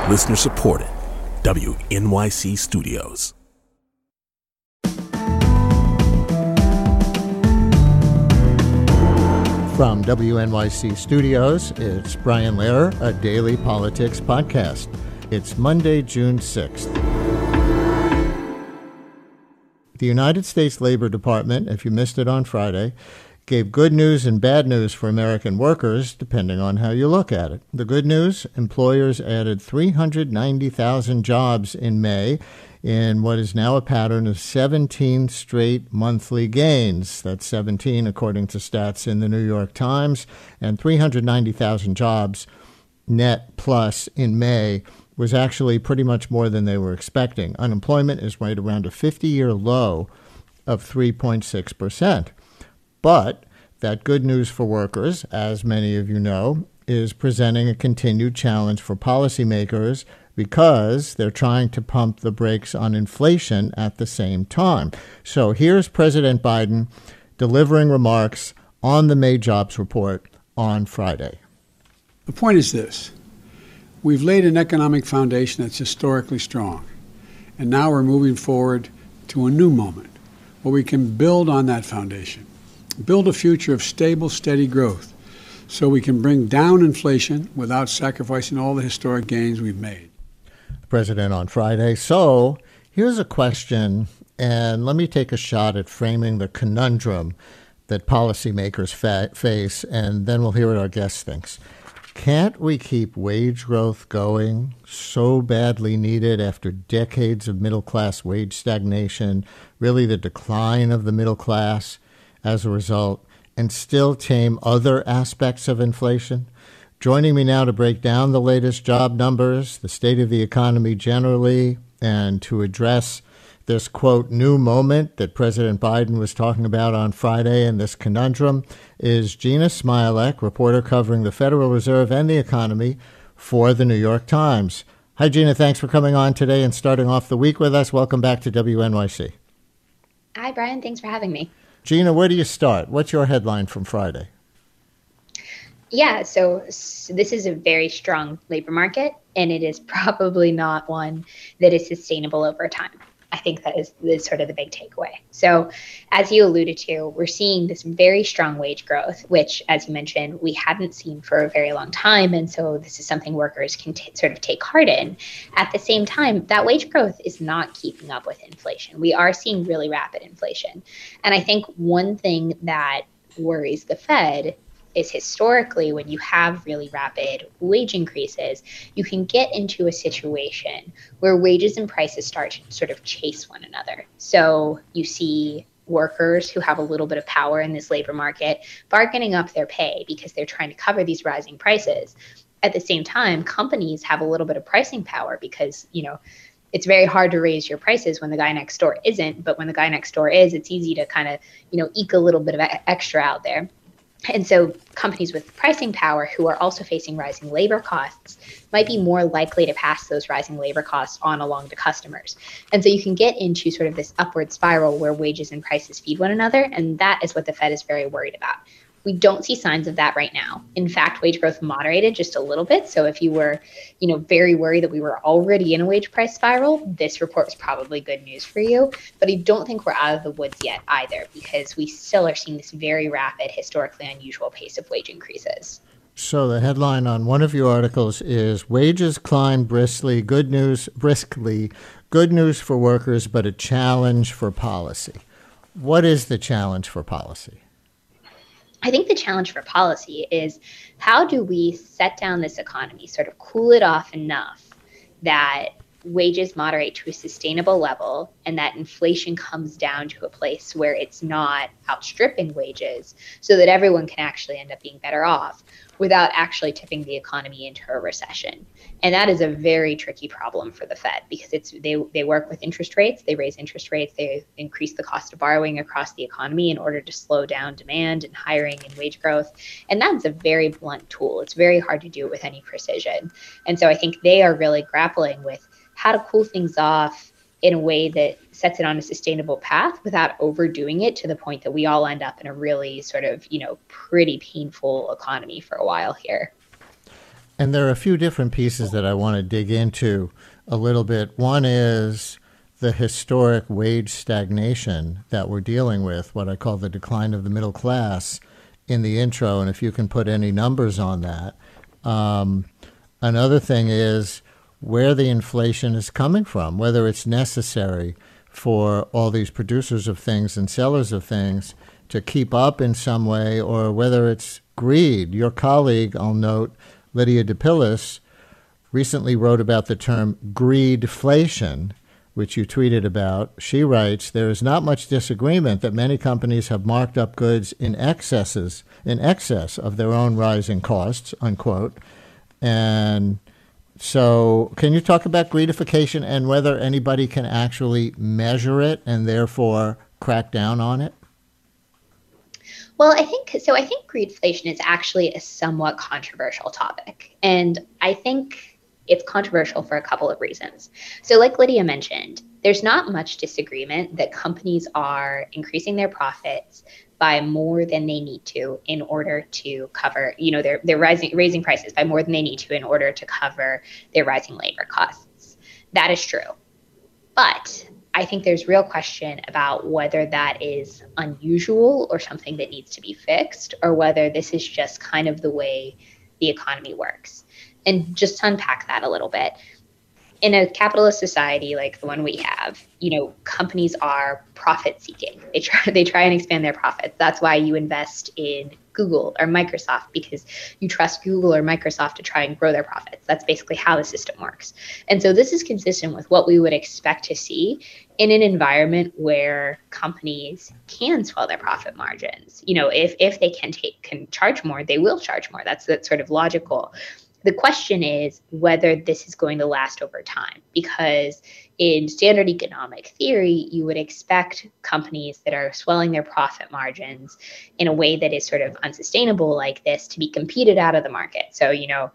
Listener supported. WNYC Studios. From WNYC Studios, it's Brian Lehrer, a daily politics podcast. It's Monday, June 6th. The United States Labor Department, if you missed it on Friday, gave good news and bad news for American workers, depending on how you look at it. The good news, employers added 390,000 jobs in May in what is now a pattern of 17 straight monthly gains. That's 17 according to stats in the New York Times, and 390,000 jobs net plus in May was actually pretty much more than they were expecting. Unemployment is right around a 50-year low of 3.6%. But that good news for workers, as many of you know, is presenting a continued challenge for policymakers because they're trying to pump the brakes on inflation at the same time. So here's President Biden delivering remarks on the May jobs report on Friday. The point is this. We've laid an economic foundation that's historically strong, and now we're moving forward to a new moment where we can build on that foundation. Build a future of stable, steady growth so we can bring down inflation without sacrificing all the historic gains we've made. President on Friday. So here's a question, and let me take a shot at framing the conundrum that policymakers face, and then we'll hear what our guest thinks. Can't we keep wage growth going, so badly needed after decades of middle-class wage stagnation, really the decline of the middle class as a result, and still tame other aspects of inflation? Joining me now to break down the latest job numbers, the state of the economy generally, and to address this, quote, new moment that President Biden was talking about on Friday and this conundrum is Jeanna Smialek, reporter covering the Federal Reserve and the economy for the New York Times. Hi, Jeanna. Thanks for coming on today and starting off the week with us. Welcome back to WNYC. Hi, Brian. Thanks for having me. Jeanna, where do you start? What's your headline from Friday? Yeah, so this is a very strong labor market, and it is probably not one that is sustainable over time. I think that is sort of the big takeaway. So as you alluded to, we're seeing this very strong wage growth, which, as you mentioned, we hadn't seen for a very long time. And so this is something workers can sort of take heart in. At the same time, that wage growth is not keeping up with inflation. We are seeing really rapid inflation. And I think one thing that worries the Fed is historically when you have really rapid wage increases, you can get into a situation where wages and prices start to sort of chase one another. So you see workers who have a little bit of power in this labor market bargaining up their pay because they're trying to cover these rising prices. At the same time, companies have a little bit of pricing power because, it's very hard to raise your prices when the guy next door isn't. But when the guy next door is, it's easy to kind of, eke a little bit of extra out there. And so companies with pricing power who are also facing rising labor costs might be more likely to pass those rising labor costs on along to customers. And so you can get into sort of this upward spiral where wages and prices feed one another. And that is what the Fed is very worried about. We don't see signs of that right now. In fact, wage growth moderated just a little bit. So if you were, very worried that we were already in a wage price spiral, this report is probably good news for you. But I don't think we're out of the woods yet either, because we still are seeing this very rapid, historically unusual pace of wage increases. So the headline on one of your articles is wages climb briskly, good news for workers, but a challenge for policy. What is the challenge for policy? I think the challenge for policy is how do we set down this economy, sort of cool it off enough that wages moderate to a sustainable level and that inflation comes down to a place where it's not outstripping wages so that everyone can actually end up being better off without actually tipping the economy into a recession. And that is a very tricky problem for the Fed because they work with interest rates, they raise interest rates, they increase the cost of borrowing across the economy in order to slow down demand and hiring and wage growth. And that's a very blunt tool. It's very hard to do it with any precision. And so I think they are really grappling with how to cool things off in a way that sets it on a sustainable path without overdoing it to the point that we all end up in a really sort of, pretty painful economy for a while here. And there are a few different pieces that I want to dig into a little bit. One is the historic wage stagnation that we're dealing with, what I call the decline of the middle class in the intro, and if you can put any numbers on that. Another thing is where the inflation is coming from, whether it's necessary for all these producers of things and sellers of things to keep up in some way, or whether it's greed. Your colleague, I'll note, Lydia DePillis, recently wrote about the term greedflation, which you tweeted about. She writes, there is not much disagreement that many companies have marked up goods in excess of their own rising costs, unquote. And so can you talk about greedification and whether anybody can actually measure it and therefore crack down on it? Well, I think greedflation is actually a somewhat controversial topic. And I think it's controversial for a couple of reasons. So like Lydia mentioned, there's not much disagreement that companies are increasing their profits by more than they need to in order to cover, they're raising prices by more than they need to in order to cover their rising labor costs. That is true. But I think there's real question about whether that is unusual or something that needs to be fixed, or whether this is just kind of the way the economy works. And just to unpack that a little bit, in a capitalist society like the one we have, companies are profit seeking. They try and expand their profits. That's why you invest in Google or Microsoft, because you trust Google or Microsoft to try and grow their profits. That's basically how the system works. And so this is consistent with what we would expect to see in an environment where companies can swell their profit margins. If they can charge more, they will charge more. That's sort of logical. The question is whether this is going to last over time, because in standard economic theory, you would expect companies that are swelling their profit margins in a way that is sort of unsustainable like this to be competed out of the market. So,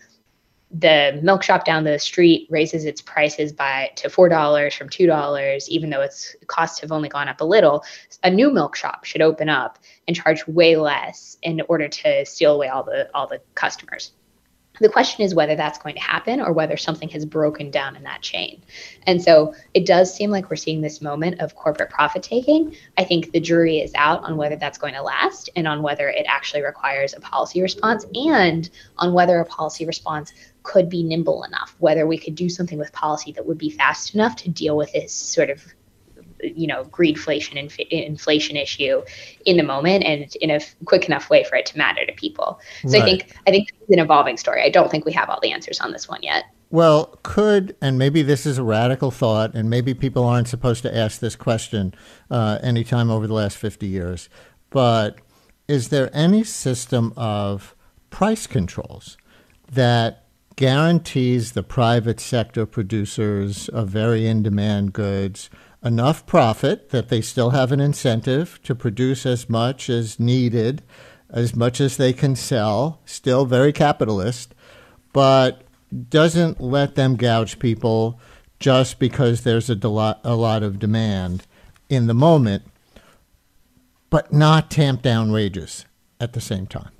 the milk shop down the street raises its prices to $4 from $2, even though its costs have only gone up a little. A new milk shop should open up and charge way less in order to steal away all the customers. The question is whether that's going to happen or whether something has broken down in that chain. And so it does seem like we're seeing this moment of corporate profit taking. I think the jury is out on whether that's going to last and on whether it actually requires a policy response, and on whether a policy response could be nimble enough, whether we could do something with policy that would be fast enough to deal with this sort of greedflation and inflation issue in the moment and in a quick enough way for it to matter to people. So right. I think it's an evolving story. I don't think we have all the answers on this one yet. Well, and maybe this is a radical thought, and maybe people aren't supposed to ask this question anytime over the last 50 years, but is there any system of price controls that guarantees the private sector producers of very in-demand goods enough profit that they still have an incentive to produce as much as needed, as much as they can sell, still very capitalist, but doesn't let them gouge people just because there's a lot of demand in the moment, but not tamp down wages at the same time?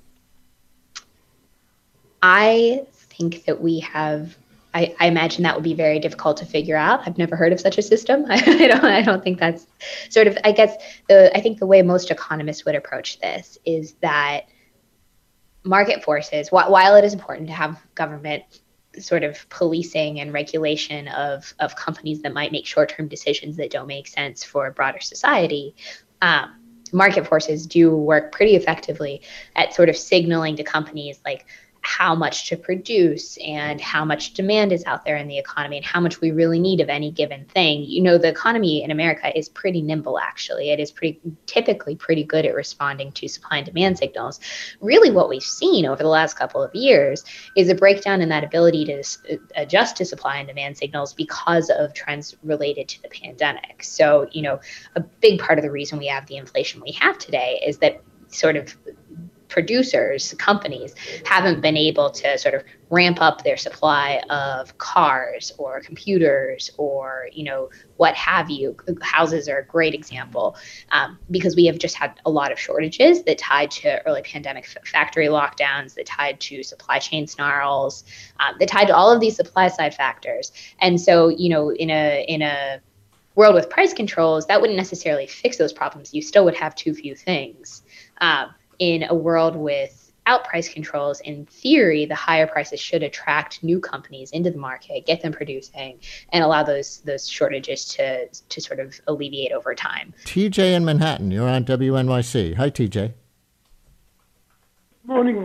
I think that we have... I imagine that would be very difficult to figure out. I've never heard of such a system. I don't think that's sort of, I think the way most economists would approach this is that market forces, while it is important to have government sort of policing and regulation of companies that might make short-term decisions that don't make sense for a broader society, market forces do work pretty effectively at sort of signaling to companies like how much to produce and how much demand is out there in the economy and how much we really need of any given thing. The economy in America is pretty nimble, actually. It is typically pretty good at responding to supply and demand signals. Really what we've seen over the last couple of years is a breakdown in that ability to adjust to supply and demand signals because of trends related to the pandemic. So, a big part of the reason we have the inflation we have today is that sort of producers, companies, haven't been able to sort of ramp up their supply of cars or computers or, what have you. Houses are a great example, because we have just had a lot of shortages that tied to early pandemic factory lockdowns, that tied to supply chain snarls, that tied to all of these supply side factors. And so, in a world with price controls, that wouldn't necessarily fix those problems. You still would have too few things. In a world without price controls, in theory, the higher prices should attract new companies into the market, get them producing, and allow those shortages to sort of alleviate over time. TJ in Manhattan, you're on WNYC. Hi, TJ. Morning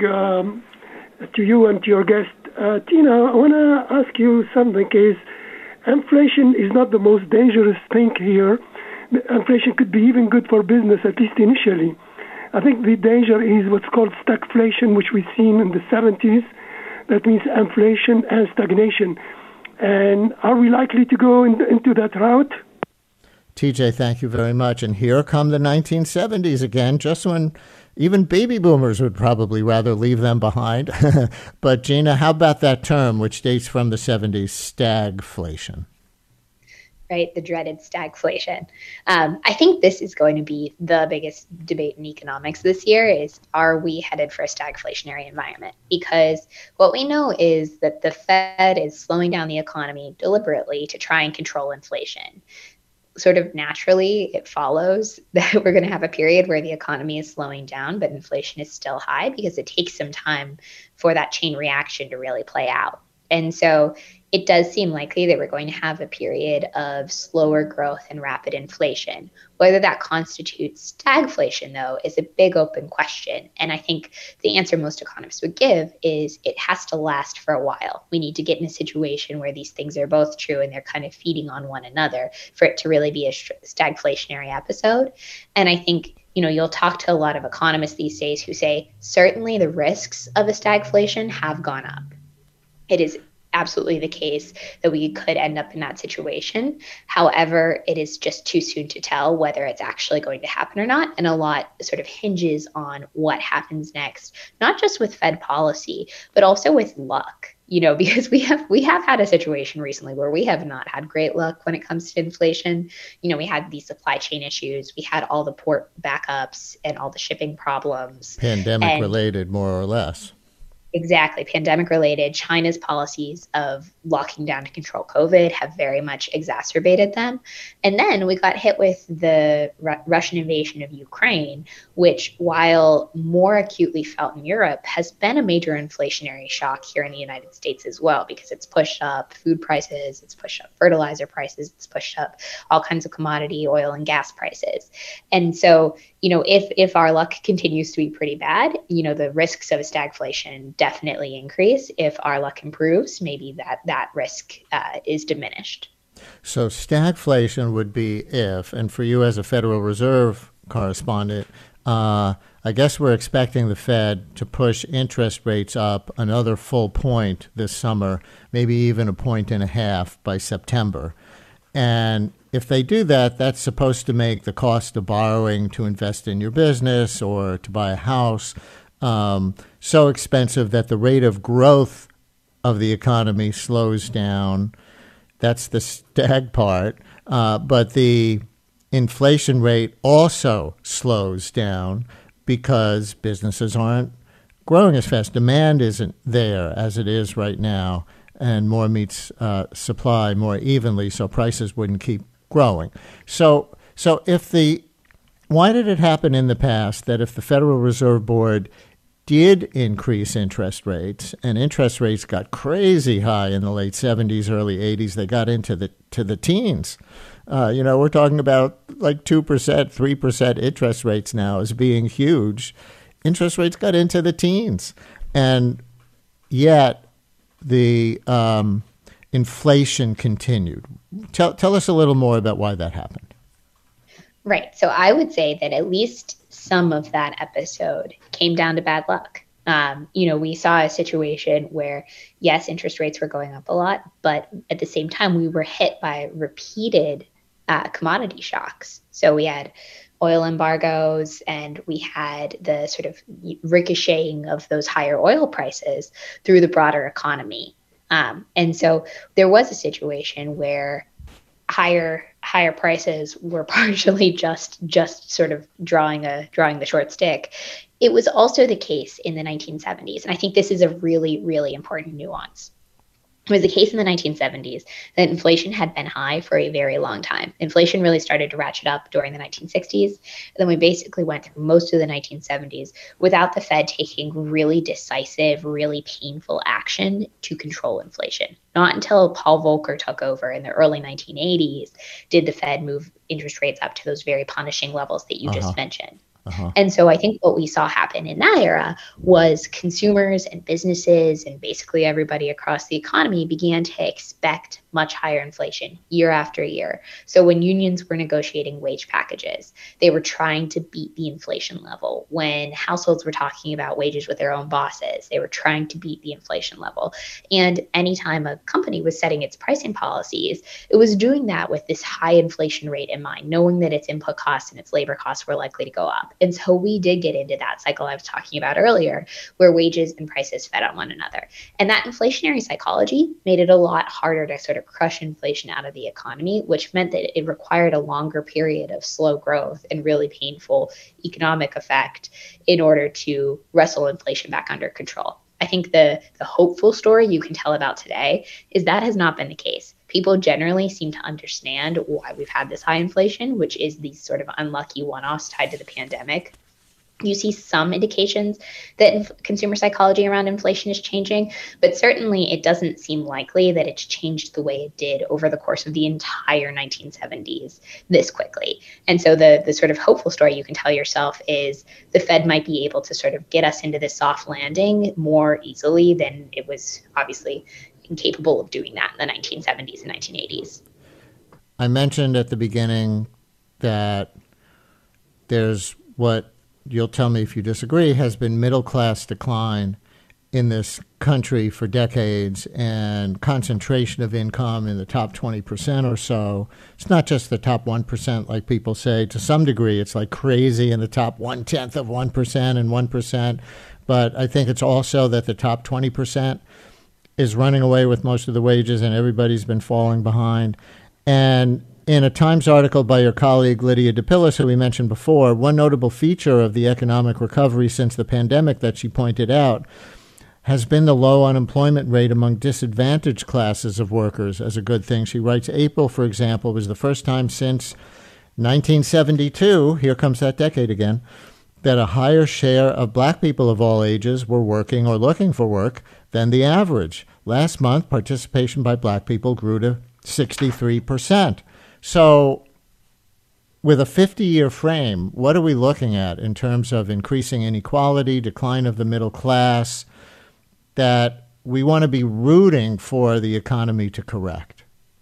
to you and to your guest. Tina, I want to ask you something. Inflation is not the most dangerous thing here. Inflation could be even good for business, at least initially. I think the danger is what's called stagflation, which we've seen in the 70s. That means inflation and stagnation. And are we likely to go into that route? TJ, thank you very much. And here come the 1970s again, just when even baby boomers would probably rather leave them behind. But Gina, how about that term, which dates from the 70s, stagflation? Right, the dreaded stagflation. I think this is going to be the biggest debate in economics this year is, are we headed for a stagflationary environment? Because what we know is that the Fed is slowing down the economy deliberately to try and control inflation. Sort of naturally, it follows that we're going to have a period where the economy is slowing down, but inflation is still high because it takes some time for that chain reaction to really play out. And so it does seem likely that we're going to have a period of slower growth and rapid inflation. Whether that constitutes stagflation, though, is a big open question. And I think the answer most economists would give is it has to last for a while. We need to get in a situation where these things are both true and they're kind of feeding on one another for it to really be a stagflationary episode. And I think you'll talk to a lot of economists these days who say certainly the risks of a stagflation have gone up. It is absolutely the case that we could end up in that situation. However, it is just too soon to tell whether it's actually going to happen or not. And a lot sort of hinges on what happens next, not just with Fed policy, but also with luck. Because we have had a situation recently where we have not had great luck when it comes to inflation. We had these supply chain issues. We had all the port backups and all the shipping problems. Pandemic related, more or less. Exactly. Pandemic related. China's policies of locking down to control COVID have very much exacerbated them. And then we got hit with the Russian invasion of Ukraine, which, while more acutely felt in Europe, has been a major inflationary shock here in the United States as well, because it's pushed up food prices, it's pushed up fertilizer prices, it's pushed up all kinds of commodity, oil and gas prices. And so, if our luck continues to be pretty bad, the risks of stagflation definitely increase. If our luck improves, maybe that risk is diminished. So stagflation would be if, and for you as a Federal Reserve correspondent, I guess we're expecting the Fed to push interest rates up another full point this summer, maybe even 1.5 points by September. And if they do that, that's supposed to make the cost of borrowing to invest in your business or to buy a house so expensive that the rate of growth of the economy slows down. That's the stag part. But the inflation rate also slows down because businesses aren't growing as fast. Demand isn't there as it is right now, and more meets supply more evenly, so prices wouldn't keep growing. So why did it happen in the past that if the Federal Reserve Board did increase interest rates, and interest rates got crazy high in the late 70s, early 80s, they got into the teens. We're talking about like 2%, 3% interest rates now as being huge. Interest rates got into the teens. And yet the inflation continued. Tell us a little more about why that happened. Right. So I would say that at least some of that episode came down to bad luck. We saw a situation where, yes, interest rates were going up a lot, but at the same time, we were hit by repeated commodity shocks. So we had oil embargoes, and we had the sort of ricocheting of those higher oil prices through the broader economy. And so there was a situation where higher prices were partially just sort of drawing the short stick. It was also the case in the 1970s, and I think this is a really, really important nuance. It was the case in the 1970s that inflation had been high for a very long time. Inflation really started to ratchet up during the 1960s. And then we basically went through most of the 1970s without the Fed taking really decisive, really painful action to control inflation. Not until Paul Volcker took over in the early 1980s did the Fed move interest rates up to those very punishing levels that you just mentioned. And so I think what we saw happen in that era was consumers and businesses and basically everybody across the economy began to expect much higher inflation year after year. So when unions were negotiating wage packages, they were trying to beat the inflation level. When households were talking about wages with their own bosses, they were trying to beat the inflation level. And anytime a company was setting its pricing policies, it was doing that with this high inflation rate in mind, knowing that its input costs and its labor costs were likely to go up. And so we did get into that cycle I was talking about earlier, where wages and prices fed on one another. And that inflationary psychology made it a lot harder to sort of crush inflation out of the economy, which meant that it required a longer period of slow growth and really painful economic effect in order to wrestle inflation back under control. I think the hopeful story you can tell about today is that has not been the case. People generally seem to understand why we've had this high inflation, which is these sort of unlucky one-offs tied to the pandemic. You see some indications that consumer psychology around inflation is changing, but certainly it doesn't seem likely that it's changed the way it did over the course of the entire 1970s this quickly. And so the sort of hopeful story you can tell yourself is the Fed might be able to sort of get us into this soft landing more easily than it was obviously incapable of doing that in the 1970s and 1980s. I mentioned at the beginning that there's what you'll tell me if you disagree, has been middle class decline in this country for decades and concentration of income in the top 20% or so. It's not just the top 1%, like people say. To some degree, it's like crazy in the top 1/10 of 1% and 1%. But I think it's also that the top 20% is running away with most of the wages and everybody's been falling behind. And in a Times article by your colleague Lydia DePillis, who we mentioned before, one notable feature of the economic recovery since the pandemic that she pointed out has been the low unemployment rate among disadvantaged classes of workers as a good thing. She writes, April, for example, was the first time since 1972, here comes that decade again, that a higher share of black people of all ages were working or looking for work than the average. Last month, participation by black people grew to 63%. So with a 50-year frame, what are we looking at in terms of increasing inequality, decline of the middle class, that we want to be rooting for the economy to correct?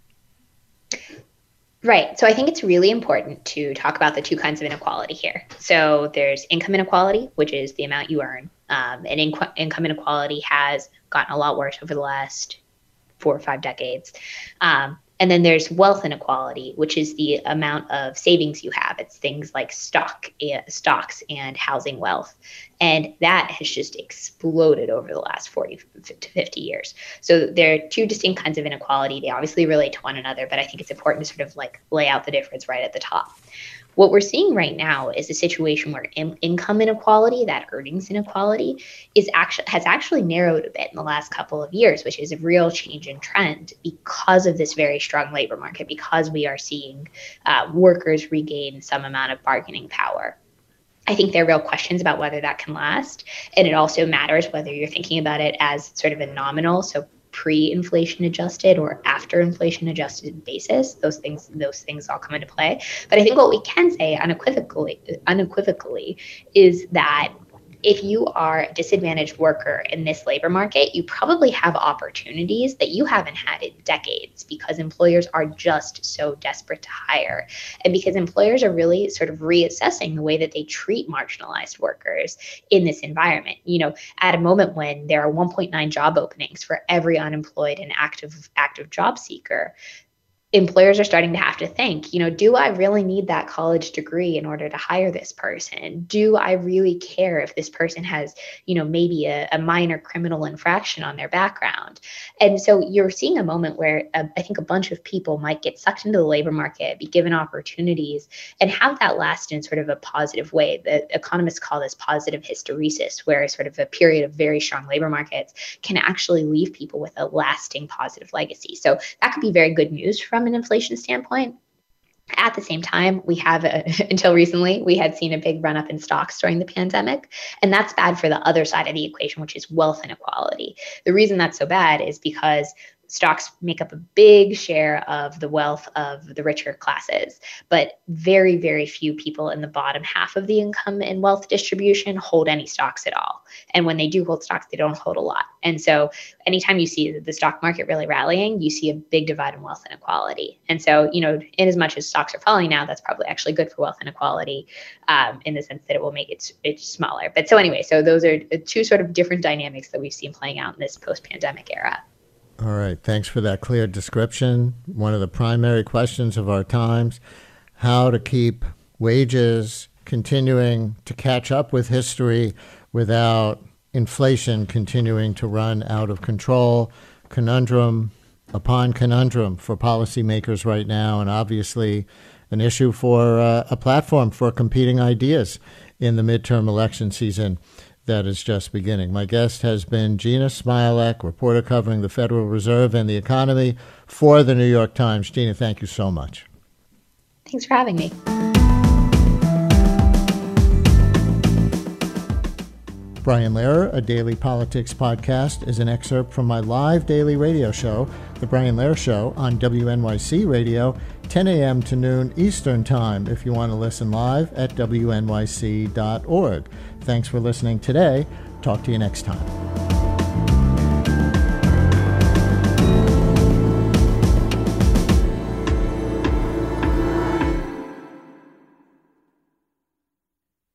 Right. So I think it's really important to talk about the two kinds of inequality here. So there's income inequality, which is the amount you earn. And income inequality has gotten a lot worse over the last 4 or 5 decades. And then there's wealth inequality, which is the amount of savings you have. It's things like stocks and housing wealth. And that has just exploded over the last 40 to 50 years. So there are two distinct kinds of inequality. They obviously relate to one another, but I think it's important to sort of like lay out the difference right at the top. What we're seeing right now is a situation where income inequality, that earnings inequality, has actually narrowed a bit in the last couple of years, which is a real change in trend because of this very strong labor market, because we are seeing workers regain some amount of bargaining power. I think there are real questions about whether that can last. And it also matters whether you're thinking about it as sort of a nominal, so pre-inflation adjusted or after inflation adjusted basis. Those things all come into play. But I think what we can say unequivocally is that if you are a disadvantaged worker in this labor market, you probably have opportunities that you haven't had in decades because employers are just so desperate to hire. And because employers are really sort of reassessing the way that they treat marginalized workers in this environment. You know, at a moment when there are 1.9 job openings for every unemployed and active job seeker, employers are starting to have to think, do I really need that college degree in order to hire this person? Do I really care if this person has, maybe a minor criminal infraction on their background? And so you're seeing a moment where I think a bunch of people might get sucked into the labor market, be given opportunities, and have that last in sort of a positive way. The economists call this positive hysteresis, where sort of a period of very strong labor markets can actually leave people with a lasting positive legacy. So that could be very good news from an inflation standpoint. At the same time, we have, until recently, we had seen a big run up in stocks during the pandemic. And that's bad for the other side of the equation, which is wealth inequality. The reason that's so bad is because stocks make up a big share of the wealth of the richer classes, but very, very few people in the bottom half of the income and wealth distribution hold any stocks at all. And when they do hold stocks, they don't hold a lot. And so anytime you see the stock market really rallying, you see a big divide in wealth inequality. And so, in as much as stocks are falling now, that's probably actually good for wealth inequality in the sense that it will make it smaller. But so anyway, so those are two sort of different dynamics that we've seen playing out in this post-pandemic era. All right. Thanks for that clear description. One of the primary questions of our times, how to keep wages continuing to catch up with history without inflation continuing to run out of control. Conundrum upon conundrum for policymakers right now, and obviously an issue for a platform for competing ideas in the midterm election season that is just beginning. My guest has been Gina Smialek, reporter covering the Federal Reserve and the economy for the New York Times. Gina, thank you so much. Thanks for having me. Brian Lehrer, a daily politics podcast, is an excerpt from my live daily radio show, The Brian Lehrer Show, on WNYC Radio, 10 a.m. to noon Eastern Time, if you want to listen live at wnyc.org. Thanks for listening today. Talk to you next time.